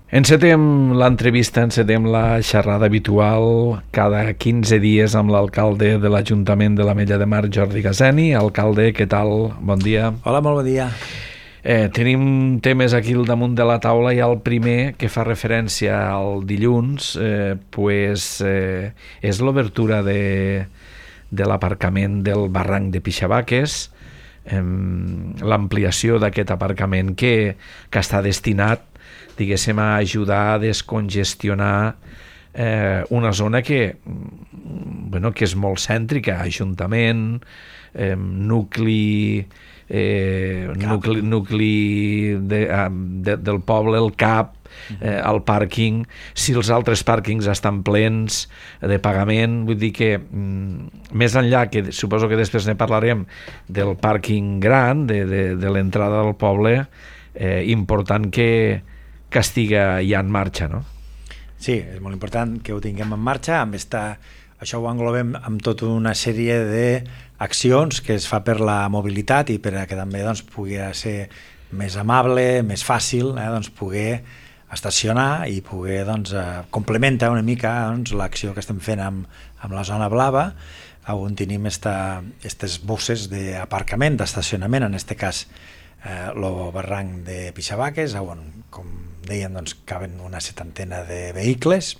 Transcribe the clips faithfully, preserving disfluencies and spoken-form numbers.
Encetem l'entrevista, encetem la xerrada habitual cada quinze dies amb l'alcalde de l'Ajuntament de l'Ametlla de Mar, Jordi Gazeni. Alcalde, què tal? Bon dia. Hola, molt bon dia. Eh, tenim temes aquí al damunt de la taula i el primer, que fa referència al dilluns, eh, pues, eh, és l'obertura de, de l'aparcament del barranc de Pixabaques, eh, l'ampliació d'aquest aparcament que, que està destinat, diguéssim, a ajudar a descongestionar eh, una zona que, bueno, que és molt cèntrica, ajuntament, eh, nucli, eh, nucli, nucli de, de, del poble, el cap, eh, el pàrquing. Si els altres pàrquings estan plens de pagament, vull dir que mm, més enllà, que suposo que després ne parlarem, del pàrquing gran, de, de, de l'entrada del poble, eh, important que que estiga ja en marxa, no? Sí, és molt important que ho tinguem en marxa. Amb esta, això ho englobem amb tota una sèrie d'accions que es fa per la mobilitat i per a que també doncs, pugui ser més amable, més fàcil, eh, doncs, poder estacionar i poder doncs, eh, complementar una mica doncs, l'acció que estem fent amb, amb la zona blava, on tenim aquestes bosses d'aparcament, d'estacionament, en aquest cas el eh, barranc de Pixabaques, on, com deien, doncs, caben una setantena de vehicles,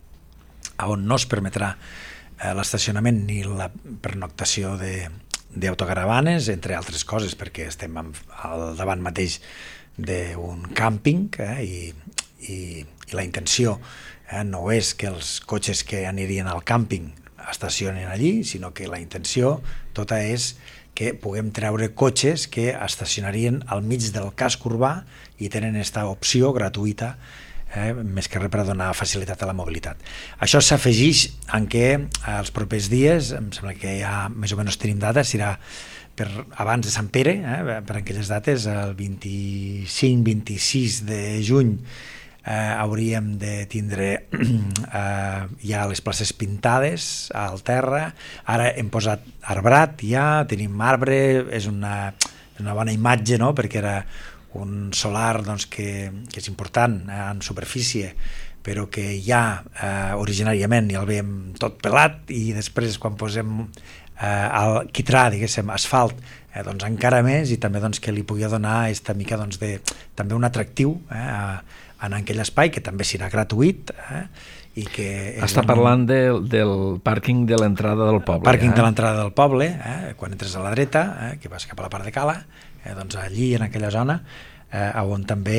on no es permetrà eh, l'estacionament ni la pernoctació d'autocaravanes, entre altres coses, perquè estem al davant mateix d'un càmping, eh, i, i, i la intenció eh, no és que els cotxes que anirien al càmping estacionin allí, sinó que la intenció tota és que puguem treure cotxes que estacionarien al mig del casc urbà i tenen aquesta opció gratuïta, eh, més que res per donar facilitat a la mobilitat. Això s'afegeix en què els propers dies, em sembla que ja més o menys tenim data, serà per abans de Sant Pere, eh, per aquelles dates, el vint-i-cinc vint-i-sis de juny, Eh, hauríem de tindre eh, ja les places pintades al terra. Ara hem posat arbrat, ja tenim arbre, és una, una bona imatge, no? Perquè era un solar doncs, que, que és important eh, en superfície, però que ja eh, originàriament ja el veiem tot pelat, i després quan posem eh, el quitrà, diguéssim, asfalt, eh, doncs encara més, i també doncs, que li pugui donar esta mica doncs, de, també un atractiu eh, a en aquell espai, que també serà gratuït. Eh? I que Està parlant del, del pàrquing de l'entrada del poble. Pàrquing eh? de l'entrada del poble, eh? Quan entres a la dreta, eh? que vas cap a la part de Cala, eh? doncs allí, en aquella zona, eh? on també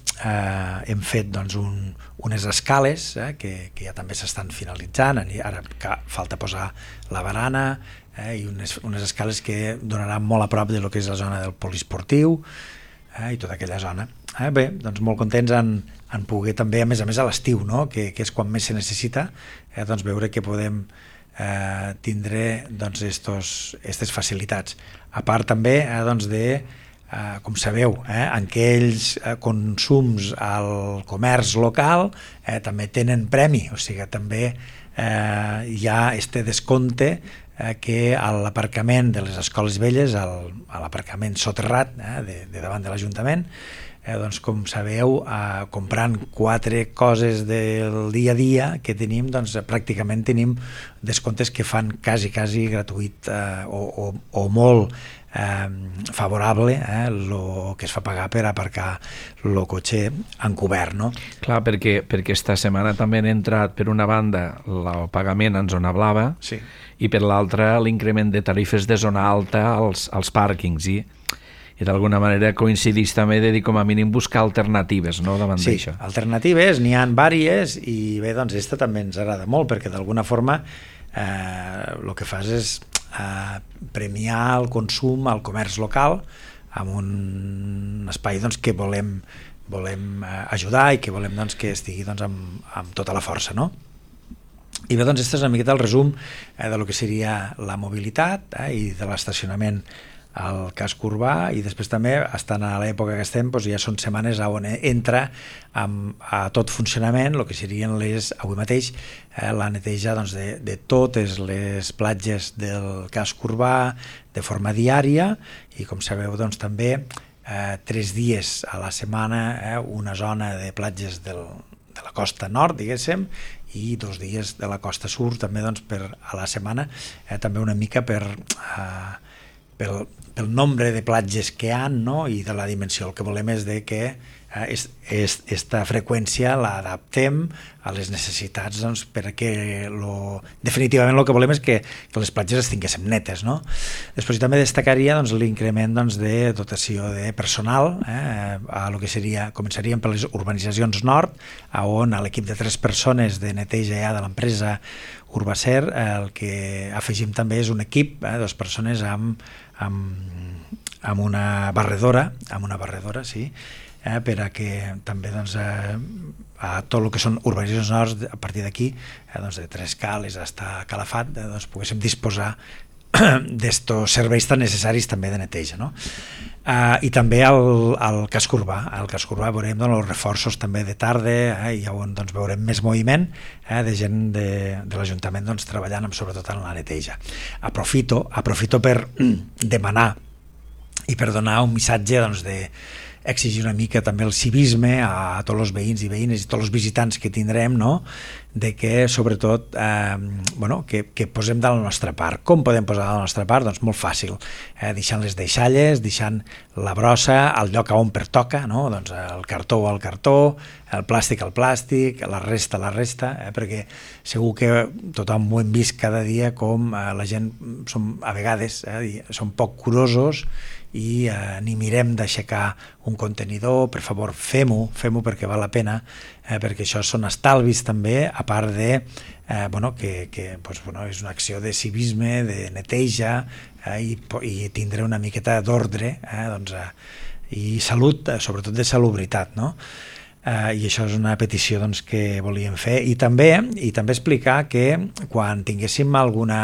eh, hem fet doncs, un, unes escales eh? que, que ja també s'estan finalitzant. Ara falta posar la barana, eh? i unes, unes escales que donaran molt a prop de lo que és la zona del poliesportiu, eh? i tota aquella zona. Eh, bé, doncs molt contents en, en poder també, a més a més a l'estiu, no? que, que és quan més se necessita, eh, doncs veure que podem eh, tindre doncs, estos, estes facilitats. A part també eh, doncs de, eh, com sabeu, eh, en aquells eh, consums al comerç local eh, també tenen premi, o sigui, també eh, hi ha este descompte eh, que a l'aparcament de les escoles velles, al, a l'aparcament soterrat eh, de, de davant de l'Ajuntament, Eh, doncs, com sabeu, eh, comprant quatre coses del dia a dia que tenim, doncs pràcticament tenim descomptes que fan quasi, quasi gratuït eh, o, o, o molt eh, favorable eh, lo que es fa pagar per aparcar el cotxe encobert, no? Clar, perquè, perquè esta setmana també han entrat, per una banda, el pagament en zona blava, sí, i per l'altra l'increment de tarifes de zona alta als, als pàrquings, i i d'alguna manera coincideix també de dir, com a mínim, buscar alternatives, no?, davant sí, d'això. Sí, alternatives, n'hi ha vàries, i bé, doncs, aquesta també ens agrada molt, perquè d'alguna forma eh, el que fas és eh, premiar el consum, el comerç local, amb un espai doncs, que volem, volem eh, ajudar i que volem doncs, que estigui doncs, amb, amb tota la força, no? I bé, doncs, aquest és una miqueta el resum eh, de lo que seria la mobilitat eh, i de l'estacionament al casc urbà, i després també, estant a l'època que estem, doncs ja són setmanes on entra amb, a tot funcionament el que serien les, avui mateix, eh, la neteja doncs, de, de totes les platges del casc urbà de forma diària, i com sabeu doncs, també eh, tres dies a la setmana eh, una zona de platges del, de la costa nord, diguéssim, i dos dies de la costa sud també doncs, per a la setmana, eh, també una mica per, eh, pel, pel nombre de platges que hi ha, no? I de la dimensió. El que volem és de que eh, és, és, esta freqüència l'adaptem a les necessitats, doncs, perquè lo, definitivament el que volem és que, que les platges es tinguéssim netes, no? Després també destacaria doncs, l'increment doncs, de dotació de personal, eh, a lo que seria, començaríem per les urbanitzacions nord, on a l'equip de tres persones de neteja ja de l'empresa Urbacer, eh, el que afegim també és un equip, eh, dues persones amb, amb, amb una barredora, amb una barredora, sí, eh, per a que també doncs, eh, a tot el que són urbanitzacions nords, a partir d'aquí, eh, doncs, de Tres Cales fins a Calafat, eh, doncs, poguéssim disposar d'estos serveis tan necessaris també de neteja, no? Uh, i també al, al casc urbà al casc urbà veurem doncs, els reforços també de tarda, eh, i on doncs, veurem més moviment eh, de gent de, de l'Ajuntament doncs, treballant amb, sobretot en la neteja. Aprofito, aprofito per demanar i per donar un missatge doncs, de exigir una mica també el civisme a, a tots els veïns i veïnes i tots els visitants que tindrem, no? De que sobretot eh, bueno, que, que posem de la nostra part. Com podem posar de la nostra part? Doncs molt fàcil, eh, deixant les deixalles, deixant la brossa al lloc on pertoca, no? Doncs el cartó al cartó, el plàstic al plàstic, la resta a la resta, eh, perquè segur que tothom ho hem vist cada dia com eh, la gent som, a vegades eh, són poc curosos i eh, ni mirem d'aixecar un contenidor. Per favor, fem-ho, fem-ho perquè val la pena, eh, perquè això són estalvis també, a part de eh, bueno, que, que pues, bueno, és una acció de civisme, de neteja, eh, i, i tindre una miqueta d'ordre, eh, doncs, eh, i salut, eh, sobretot de salubritat, no? Eh, i això és una petició doncs, que volíem fer, i també, i també explicar que quan tinguéssim alguna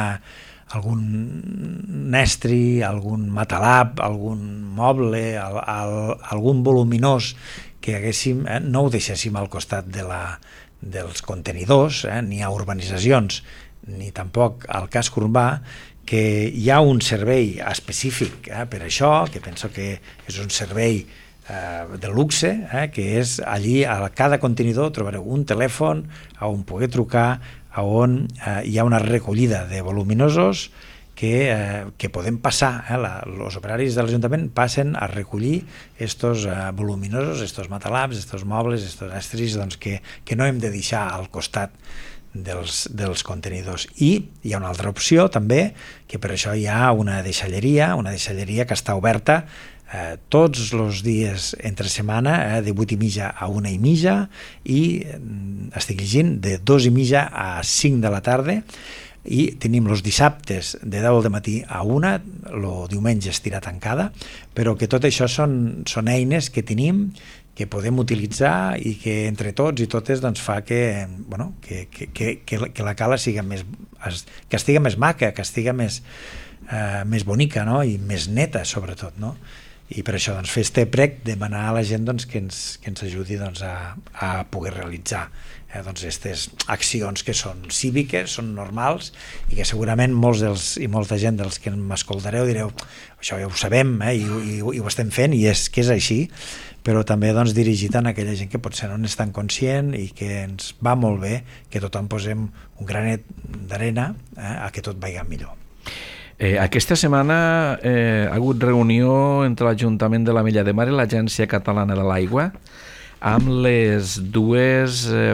algun estri, algun matalap, algun moble, al, al, algun voluminós que haguéssim, eh, no ho deixéssim al costat de la, dels contenidors, eh, ni a urbanitzacions, ni tampoc al casc urbà, que hi ha un servei específic eh, per això, que penso que és un servei eh, de luxe, eh, que és allí a cada contenidor trobareu un telèfon on poder trucar, on eh, hi ha una recollida de voluminosos que, eh, que podem passar, eh, la, els operaris de l'Ajuntament passen a recollir estos eh, voluminosos, estos matalaps, estos mobles, estos estris, doncs, que, que no hem de deixar al costat dels, dels contenidors. I hi ha una altra opció també, que per això hi ha una deixalleria, una deixalleria que està oberta Eh, tots els dies entre setmana, eh, de vuit i mitja a una i mitja, i eh, estic llegint de dos i mitja a cinc de la tarda, i tenim els dissabtes de deu del matí a una, el diumenge estirà tancada, però que tot això són, són eines que tenim, que podem utilitzar i que entre tots i totes doncs, fa que, bueno, que, que, que, que la cala siga més, que estigui més maca, que estigui més, eh, més bonica, no? I més neta sobretot, no? I per això doncs, fer este prec, demanar a la gent doncs, que, ens, que ens ajudi doncs, a, a poder realitzar eh, doncs, aquestes accions que són cíviques, són normals, i que segurament molts dels, i molta gent dels que m'escoltareu direu això ja ho sabem, eh, i, i, i ho estem fent, i és que és així, però també doncs, dirigit a aquella gent que potser no n'és tan conscient i que ens va molt bé que tothom posem un granet d'arena eh, a que tot vagi millor. Eh, aquesta setmana eh, ha hagut reunió entre l'Ajuntament de l'Ametlla de Mar i l'Agència Catalana de l'Aigua amb les dues eh,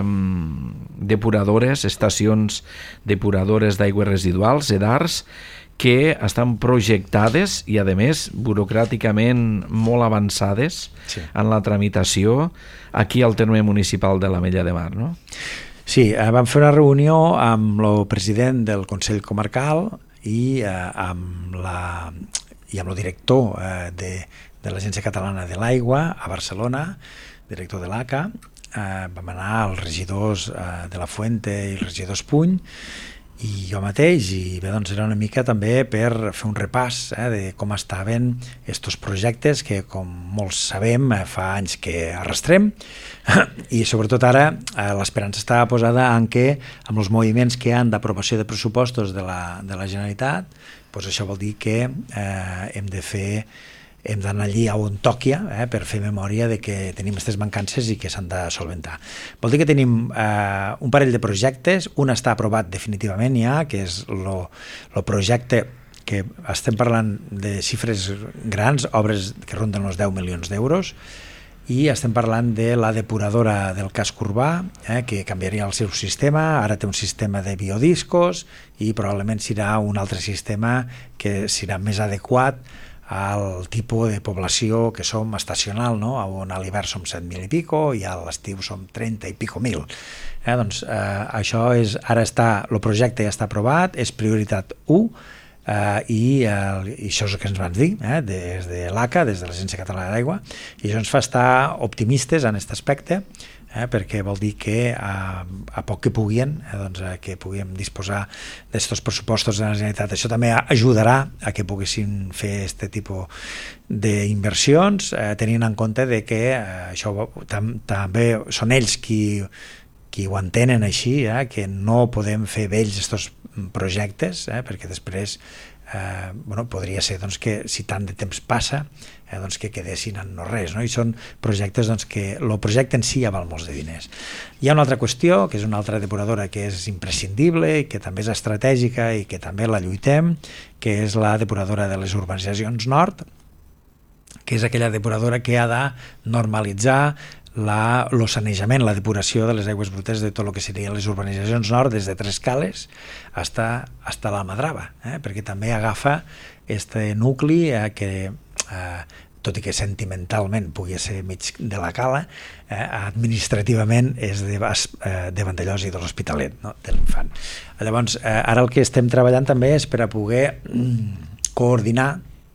depuradores, estacions depuradores d'aigües residuals, EDARS, que estan projectades i, a més, burocràticament molt avançades sí. en la tramitació aquí al terme municipal de l'Ametlla de Mar, no? Sí, eh, vam fer una reunió amb el president del Consell Comarcal i eh, amb la i amb el director eh, de, de l'Agència Catalana de l'Aigua a Barcelona, director de l'A C A. Eh, vam anar als regidors eh, de la Fuente i els regidors Puny i jo mateix, i bé, doncs era una mica també per fer un repàs eh, de com estaven estos projectes que, com molts sabem, eh, fa anys que arrastrem, i sobretot ara eh, l'esperança estava posada en que amb els moviments que hi ha d'aprovació de pressupostos de la, de la Generalitat, doncs això vol dir que eh, hem de fer hem d'anar allí on toquia eh, per fer memòria de que tenim aquestes mancances i que s'han de solventar. Vol dir que tenim eh, un parell de projectes, un està aprovat definitivament ja, que és el projecte que estem parlant de xifres grans, obres que ronden els deu milions d'euros, i estem parlant de la depuradora del casc urbà, eh, que canviaria el seu sistema, ara té un sistema de biodiscos i probablement serà un altre sistema que serà més adequat al tipus de població que som estacional, no? On a l'hivern som set mil i pico i a l'estiu som trenta i pico mil. Eh, doncs eh, això és, ara està, el projecte ja està aprovat, és prioritat u, Uh, i, uh, i això és el que ens van dir eh, des de l'A C A, des de l'Agència Catalana d'Aigua, i això ens fa estar optimistes en aquest aspecte, eh, perquè vol dir que uh, a poc que puguin eh, doncs, uh, que puguem disposar d'estos pressupostos de la Generalitat. Això també ajudarà a que poguessin fer aquest tipus d'inversions, eh, tenint en compte de que uh, això tam també són ells qui qui ho entenen així, eh, que no podem fer vells aquests projectes, eh, perquè després eh, bueno, podria ser doncs, que si tant de temps passa eh, doncs, que quedessin en no res, no? I són projectes doncs, que el projecte en si ja val molts de diners. Hi ha una altra qüestió, que és una altra depuradora que és imprescindible, que també és estratègica i que també la lluitem, que és la depuradora de les urbanitzacions nord, que és aquella depuradora que ha de normalitzar La, el sanejament, la depuració de les aigües brutes de tot el que serien les urbanitzacions nord, des de Tres Cales fins a la Madrava, eh? Perquè també agafa este nucli eh, que, eh, tot i que sentimentalment pugui ser mig de la Cala, eh, administrativament és de, eh, de Vandellòs i de l'Hospitalet, no? De l'Infant. Llavors, eh, ara el que estem treballant també és per a poder mm, coordinar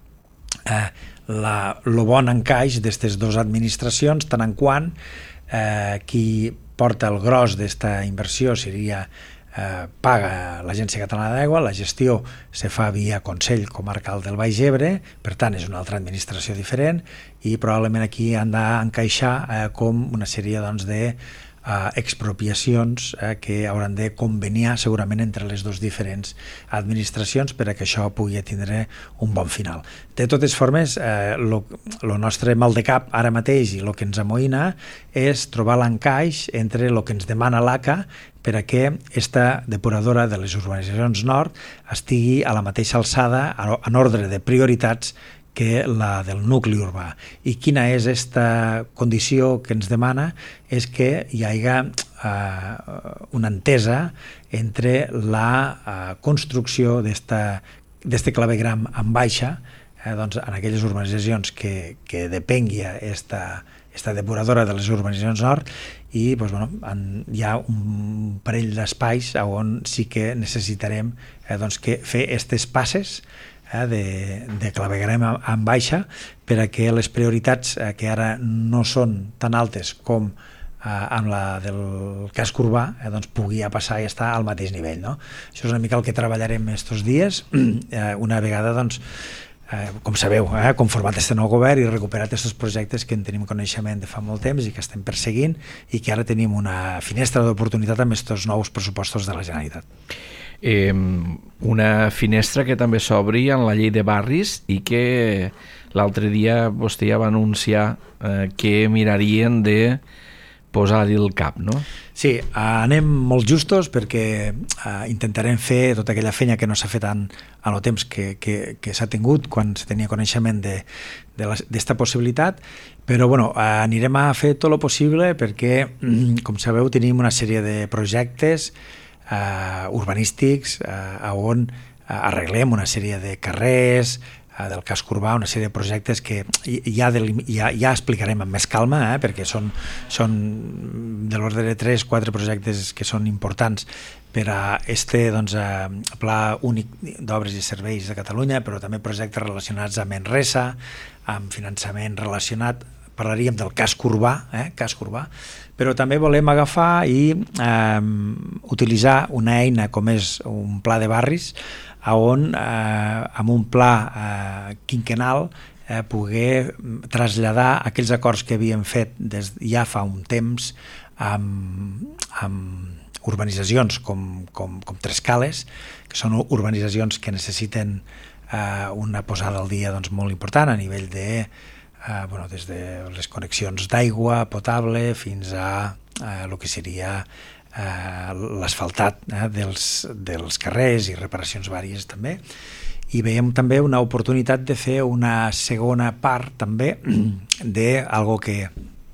eh, La, lo bon encaix d'aquestes dues administracions, tant en quant eh, qui porta el gros d'esta inversió seria eh, paga l'Agència Catalana d'Aigua, la gestió se fa via Consell Comarcal del Baix Ebre, per tant és una altra administració diferent i probablement aquí han d'encaixar eh, com una sèrie doncs, de Uh, expropiacions eh, que hauran de conveniar segurament entre les dues diferents administracions per a que això pugui tindre un bon final. De totes formes, el eh, nostre mal de cap ara mateix i el que ens amoïna és trobar l'encaix entre el que ens demana l'A C A per a que aquesta depuradora de les urbanitzacions nord estigui a la mateixa alçada en ordre de prioritats que la del nucli urbà. I quina és aquesta condició que ens demana? És que hi hagi eh, una entesa entre la eh, construcció d'aquest clavegram en baixa, eh, doncs, en aquelles urbanitzacions que, que depengui esta, esta depuradora de les urbanitzacions nord, i doncs, bueno, en, hi ha un parell d'espais on sí que necessitarem eh, doncs, que fer aquestes passes de, de claveguerem en baixa per a que les prioritats eh, que ara no són tan altes com eh, amb la del casc urbà eh, doncs pugui passar i estar al mateix nivell, no? Això és una mica el que treballarem estos dies eh, una vegada doncs Eh, com sabeu, eh, conformat este nou govern i recuperat aquests projectes que en tenim coneixement de fa molt temps i que estem perseguint i que ara tenim una finestra d'oportunitat amb aquests nous pressupostos de la Generalitat. Eh, una finestra que també s'obri en la llei de barris i que l'altre dia vostè ja va anunciar eh, que mirarien de posar-hi el cap, no? Sí, anem molt justos perquè eh, intentarem fer tota aquella feina que no s'ha fet en, en el temps que, que, que s'ha tingut quan se tenia coneixement d'esta possibilitat, però bueno, anirem a fer tot el possible perquè, com sabeu, tenim una sèrie de projectes eh, urbanístics eh, on arreglem una sèrie de carrers, del casc urbà, una sèrie de projectes que ja, ja, ja explicarem amb més calma, eh, perquè són, són de l'ordre de tres o quatre projectes que són importants per a este doncs, pla únic d'obres i serveis de Catalunya, però també projectes relacionats amb Enresa, amb finançament relacionat, parlaríem del casc urbà, eh, casc urbà, però també volem agafar i eh, utilitzar una eina com és un pla de barris on eh, amb un pla eh, quinquenal eh, poder traslladar aquells acords que havíem fet des ja fa un temps amb, amb urbanitzacions com, com, com Tres Cales, que són urbanitzacions que necessiten eh, una posada al dia doncs, molt important a nivell de, eh, bueno, des de les connexions d'aigua potable fins a eh, el que seria eh, l'asfaltat eh, dels, dels carrers i reparacions vàries també. I veiem també una oportunitat de fer una segona part també d'algo que,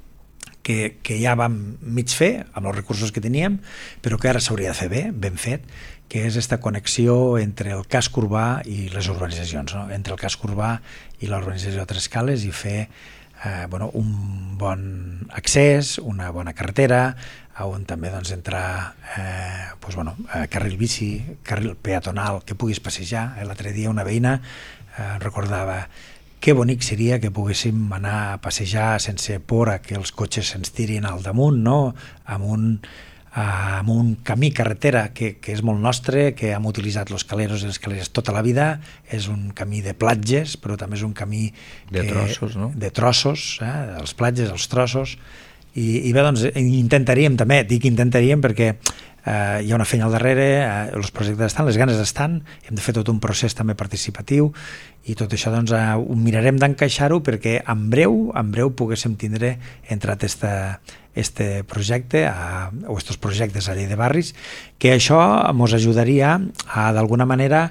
que, que ja vam mig fer amb els recursos que teníem, però que ara s'hauria de fer bé, ben fet, que és aquesta connexió entre el casc urbà i les urbanitzacions, no? Entre el casc urbà i la urbanització de Tres Cales i fer eh, bueno, un bon accés, una bona carretera, on també doncs, entrar eh, doncs, bueno, eh, carril bici, carril peatonal, que puguis passejar. Eh, L'altre dia una veïna eh, recordava que bonic seria que poguéssim anar a passejar sense por a que els cotxes se'ns tirin al damunt, no? amb, un, eh, amb un camí carretera que, que és molt nostre, que hem utilitzat los caleros i les caleres tota la vida. És un camí de platges, però també és un camí de que, trossos, no? de trossos, eh? Els platges, els trossos. I, i bé, doncs intentaríem també, dic intentaríem perquè eh, hi ha una feina al darrere, eh, els projectes estan, les ganes estan, hem de fer tot un procés també participatiu i tot això doncs eh, ho mirarem d'encaixar-ho perquè en breu, en breu poguéssim tindre entrat esta, este projecte a, o estos projectes a Llei de Barris, que això ens ajudaria a d'alguna manera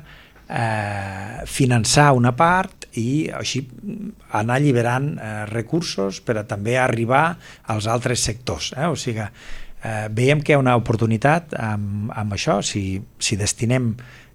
eh, finançar una part i així anar alliberant eh, recursos per a també arribar als altres sectors. Eh? O sigui, eh, veiem que hi ha una oportunitat amb, amb això, si, si destinem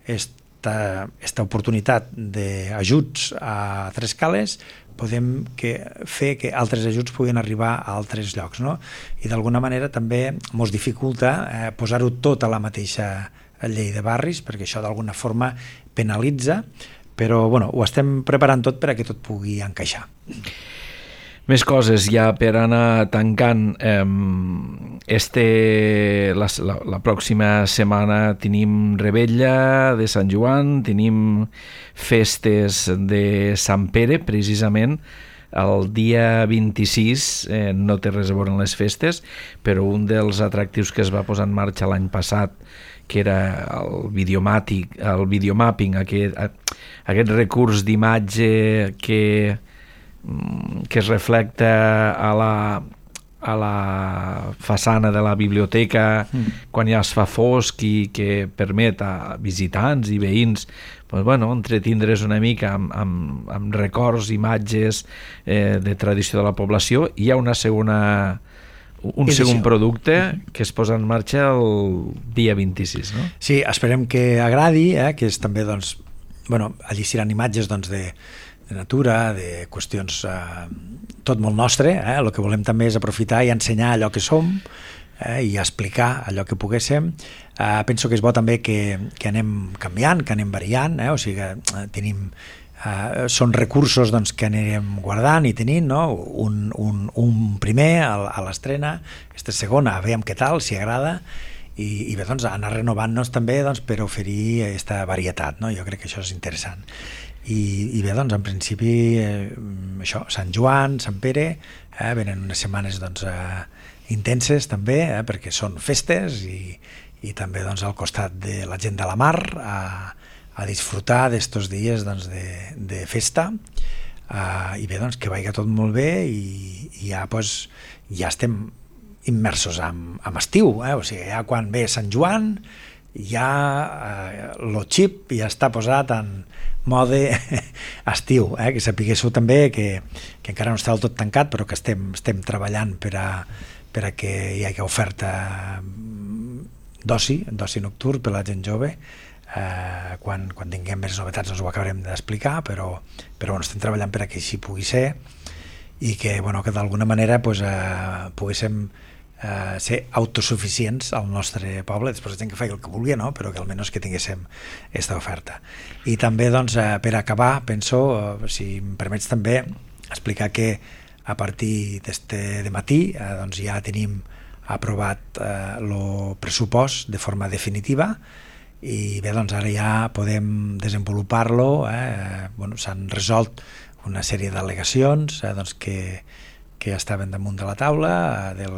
esta, esta oportunitat d'ajuts a Tres Cales, podem que, fer que altres ajuts puguin arribar a altres llocs, no? I d'alguna manera també ens dificulta eh, posar-ho tot a la mateixa Llei de Barris, perquè això d'alguna forma penalitza, però bueno, ho estem preparant tot per a que tot pugui encaixar. Més coses ja per anar tancant. Este, la, la, la pròxima setmana tenim Revetlla de Sant Joan, tenim festes de Sant Pere, precisament el dia vint-i-sis, eh, no té res a veure amb les festes, però un dels atractius que es va posar en marxa l'any passat, que era el videomàtic, el videomapping, aquest, aquest recurs d'imatge que, que es reflecta a la, a la façana de la biblioteca mm. quan ja es fa fosc i que permet a visitants i veïns pues, bueno, entretindre's una mica amb, amb, amb records, imatges eh, de tradició de la població. Hi ha una segona... un edició. Segon producte que es posa en marxa el dia vint-i-sis, no? Sí, esperem que agradi, eh? Que és també, doncs, bueno, allí seran imatges doncs, de, de natura, de qüestions eh, tot molt nostre, eh? El que volem també és aprofitar i ensenyar allò que som eh? i explicar allò que poguéssim. Eh, penso que és bo també que, que anem canviant, que anem variant, eh? O sigui que eh, tenim Uh, són recursos doncs, que anirem guardant i tenint, no? un, un, un primer a, a l'estrena, este segon a veure què tal, si agrada, i, i bé, doncs, anar renovant-nos també doncs, per oferir aquesta varietat, no? Jo crec que això és interessant. I, i bé, doncs, en principi eh, això, Sant Joan, Sant Pere, eh, venen unes setmanes doncs, eh, intenses també, eh, perquè són festes i, i també doncs, al costat de la gent de la mar, a a disfrutar d'estos dies doncs, de, de festa uh, i bé, doncs, que vagi tot molt bé i, i ja, doncs, ja estem immersos en, en estiu, eh? O sigui, ja quan ve Sant Joan ja uh, lo xip ja està posat en mode estiu, eh? Que sapiguéssiu també que, que encara no està del tot tancat però que estem, estem treballant per a, per a que hi hagi oferta d'oci, d'oci nocturn per a la gent jove. Uh, quan, quan tinguem més novetats ens ho acabarem d'explicar, però, però bueno, estem treballant per a que així pugui ser i que, bueno, que d'alguna manera pues, uh, poguéssim uh, ser autosuficients al nostre poble, després la gent que faci el que vulgui, no? Però que almenys que tinguéssim aquesta oferta. I també doncs, uh, per acabar penso, uh, si em permets també explicar que a partir d'este de matí uh, doncs ja tenim aprovat el uh, pressupost de forma definitiva i bé, doncs ara ja podem desenvolupar-lo, eh? Bueno, s'han resolt una sèrie d'al·legacions eh, doncs que, que estaven damunt de la taula eh, del,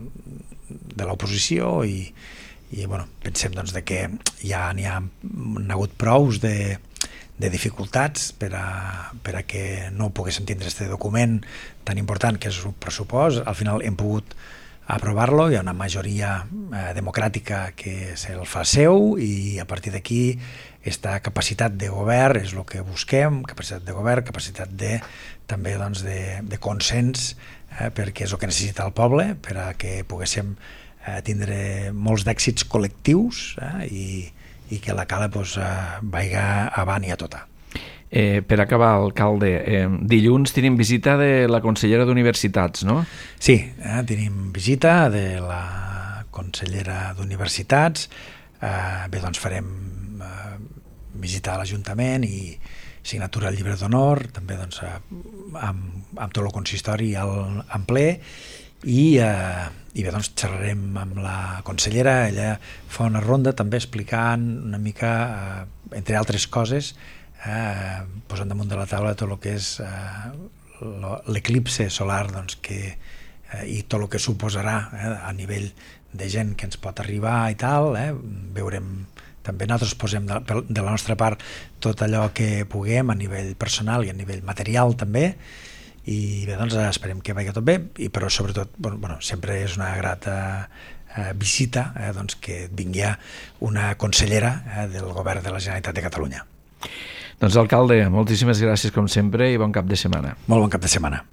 de l'oposició i, i bueno, pensem doncs, de que ja n'hi ha, ha hagut prous de, de dificultats per a, per a que no poguéssim tindre aquest document tan important que és un pressupost. Al final hem pogut aprovar-lo, hi ha una majoria eh, democràtica que se'l fa seu i a partir d'aquí aquesta capacitat de govern és el que busquem, capacitat de govern, capacitat de, també doncs, de, de consens, eh, perquè és el que necessita el poble per a que poguéssim eh, tindre molts d'èxits col·lectius eh, i, i que la cala pues, eh, vaiga avant i a tota. Eh, per acabar, alcalde, eh, dilluns tenim visita de la consellera d'Universitats, no? Sí, eh, tenim visita de la consellera d'Universitats. Eh, bé, doncs farem eh, visita a l'Ajuntament i signatura al llibre d'honor, també doncs, eh, amb, amb tot el consistori al, en ple, i, eh, i bé, doncs xerrarem amb la consellera. Ella fa una ronda també explicant una mica, eh, entre altres coses, Eh, posant damunt de la taula tot el que és eh, l'eclipse solar doncs, que, eh, i tot el que suposarà eh, a nivell de gent que ens pot arribar i tal, eh, veurem també nosaltres posem de, de la nostra part tot allò que puguem a nivell personal i a nivell material també, i bé, doncs esperem que vagi tot bé, i però sobretot bueno, bueno, sempre és una grata eh, visita eh, doncs, que vingui una consellera eh, del govern de la Generalitat de Catalunya. Doncs alcalde, moltíssimes gràcies com sempre i bon cap de setmana. Molt bon cap de setmana.